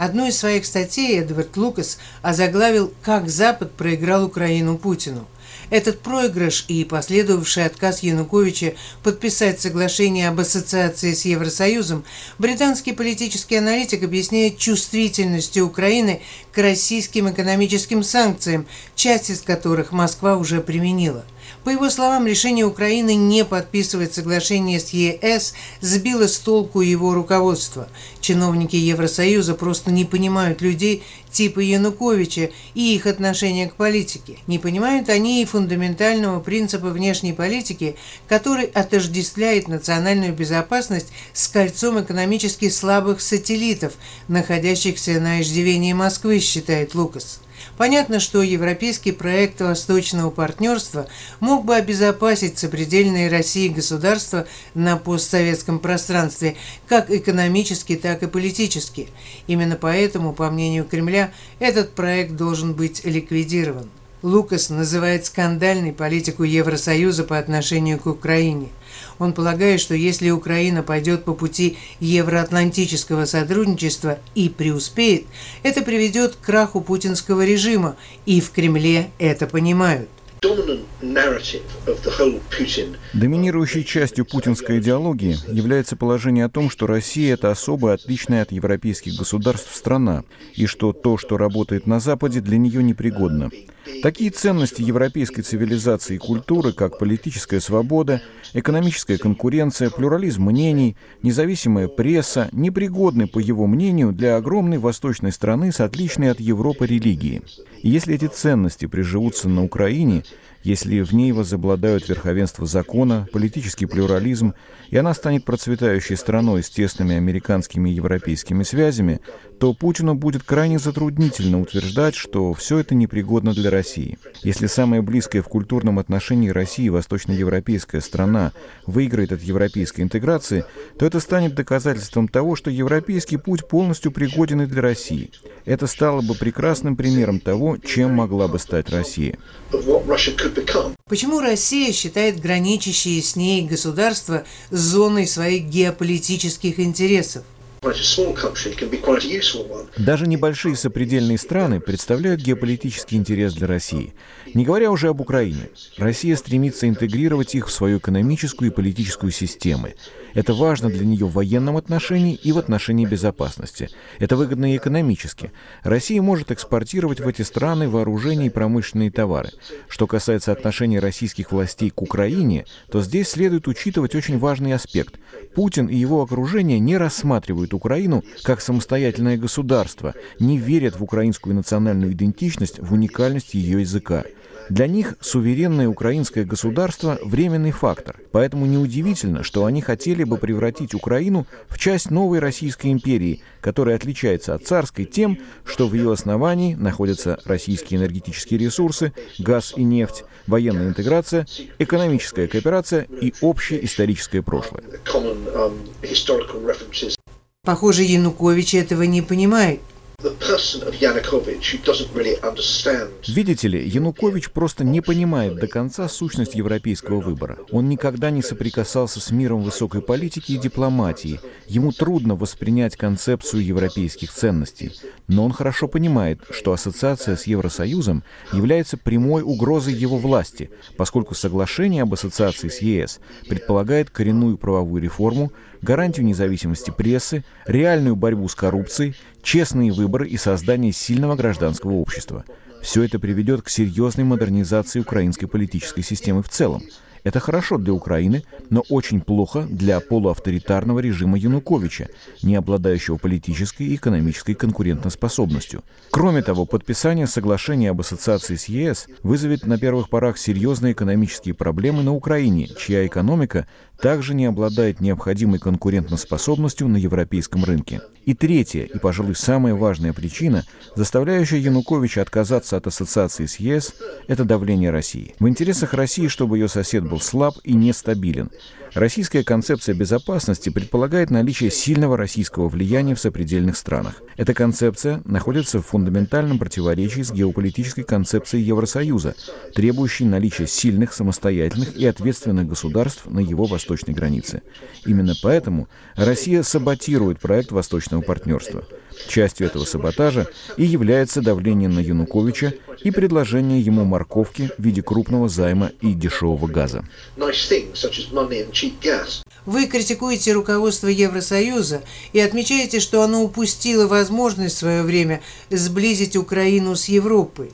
Одну из своих статей Эдвард Лукас озаглавил «Как Запад проиграл Украину Путину». Этот проигрыш и последовавший отказ Януковича подписать соглашение об ассоциации с Евросоюзом британский политический аналитик объясняет чувствительностью Украины к российским экономическим санкциям, часть из которых Москва уже применила. По его словам, решение Украины не подписывать соглашение с ЕС сбило с толку его руководство. Чиновники Евросоюза просто не понимают людей типа Януковича и их отношения к политике. Не понимают они и фундаментального принципа внешней политики, который отождествляет национальную безопасность с кольцом экономически слабых сателлитов, находящихся на иждивении Москвы, считает Лукас. Понятно, что европейский проект Восточного партнерства мог бы обезопасить сопредельные России государства на постсоветском пространстве, как экономически, так и политически. Именно поэтому, по мнению Кремля, этот проект должен быть ликвидирован. Лукас называет скандальной политику Евросоюза по отношению к Украине. Он полагает, что если Украина пойдет по пути евроатлантического сотрудничества и преуспеет, это приведет к краху путинского режима, и в Кремле это понимают. Доминирующей частью путинской идеологии является положение о том, что Россия – это особая, отличная от европейских государств страна, и что то, что работает на Западе, для нее непригодно. Такие ценности европейской цивилизации и культуры, как политическая свобода, экономическая конкуренция, плюрализм мнений, независимая пресса, непригодны, по его мнению, для огромной восточной страны с отличной от Европы религией. И если эти ценности приживутся на Украине, если в ней возобладают верховенство закона, политический плюрализм, и она станет процветающей страной с тесными американскими и европейскими связями, то Путину будет крайне затруднительно утверждать, что все это непригодно для России. Если самая близкая в культурном отношении России восточноевропейская страна выиграет от европейской интеграции, то это станет доказательством того, что европейский путь полностью пригоден и для России. Это стало бы прекрасным примером того, чем могла бы стать Россия. Почему Россия считает граничащие с ней государства зоной своих геополитических интересов? Даже небольшие сопредельные страны представляют геополитический интерес для России. Не говоря уже об Украине. Россия стремится интегрировать их в свою экономическую и политическую системы. Это важно для нее в военном отношении и в отношении безопасности. Это выгодно и экономически. Россия может экспортировать в эти страны вооружение и промышленные товары. Что касается отношений российских властей к Украине, то здесь следует учитывать очень важный аспект. Путин и его окружение не рассматривают Украину как самостоятельное государство, не верят в украинскую национальную идентичность, в уникальность ее языка. Для них суверенное украинское государство – временный фактор, поэтому неудивительно, что они хотели бы превратить Украину в часть новой Российской империи, которая отличается от царской тем, что в ее основании находятся российские энергетические ресурсы, газ и нефть, военная интеграция, экономическая кооперация и общее историческое прошлое. Похоже, Янукович этого не понимает. Видите ли, Янукович просто не понимает до конца сущность европейского выбора. Он никогда не соприкасался с миром высокой политики и дипломатии. Ему трудно воспринять концепцию европейских ценностей. Но он хорошо понимает, что ассоциация с Евросоюзом является прямой угрозой его власти, поскольку соглашение об ассоциации с ЕС предполагает коренную правовую реформу, гарантию независимости прессы, реальную борьбу с коррупцией, честные выборы и создание сильного гражданского общества. Все это приведет к серьезной модернизации украинской политической системы в целом. Это хорошо для Украины, но очень плохо для полуавторитарного режима Януковича, не обладающего политической и экономической конкурентоспособностью. Кроме того, подписание соглашения об ассоциации с ЕС вызовет на первых порах серьезные экономические проблемы на Украине, чья экономика также не обладает необходимой конкурентоспособностью на европейском рынке. И третья, и, пожалуй, самая важная причина, заставляющая Януковича отказаться от ассоциации с ЕС, это давление России. В интересах России, чтобы ее сосед был слаб и нестабилен. Российская концепция безопасности предполагает наличие сильного российского влияния в сопредельных странах. Эта концепция находится в фундаментальном противоречии с геополитической концепцией Евросоюза, требующей наличия сильных, самостоятельных и ответственных государств на его восточной границе. Именно поэтому Россия саботирует проект Восточного партнерства. Частью этого саботажа и является давление на Януковича и предложение ему морковки в виде крупного займа и дешевого газа. Вы критикуете руководство Евросоюза и отмечаете, что оно упустило возможность в свое время сблизить Украину с Европой.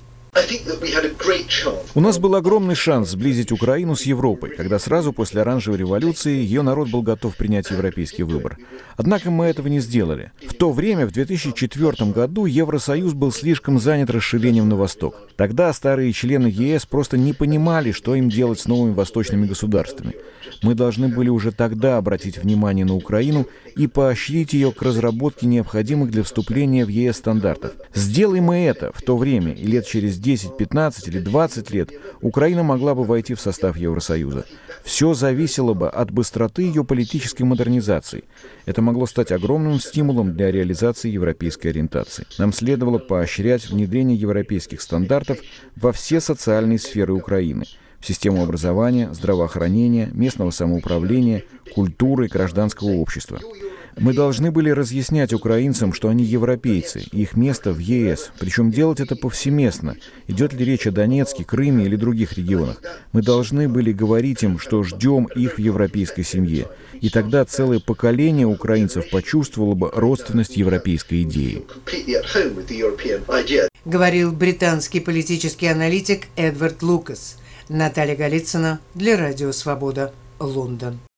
У нас был огромный шанс сблизить Украину с Европой, когда сразу после Оранжевой революции ее народ был готов принять европейский выбор. Однако мы этого не сделали. В то время, в 2004 году, Евросоюз был слишком занят расширением на восток. Тогда старые члены ЕС просто не понимали, что им делать с новыми восточными государствами. Мы должны были уже тогда обратить внимание на Украину и поощрить ее к разработке необходимых для вступления в ЕС стандартов. Сделай мы это в то время, и лет через 10, 15 или 20 лет Украина могла бы войти в состав Евросоюза. Все зависело бы от быстроты ее политической модернизации. Это могло стать огромным стимулом для реализации европейской ориентации. Нам следовало поощрять внедрение европейских стандартов во все социальные сферы Украины: в систему образования, здравоохранения, местного самоуправления, культуры и гражданского общества. Мы должны были разъяснять украинцам, что они европейцы, и их место в ЕС, причем делать это повсеместно, идет ли речь о Донецке, Крыме или других регионах. Мы должны были говорить им, что ждем их в европейской семье, и тогда целое поколение украинцев почувствовало бы родственность европейской идеи. Говорил британский политический аналитик Эдвард Лукас. Наталья Голицына для Радио Свобода, Лондон.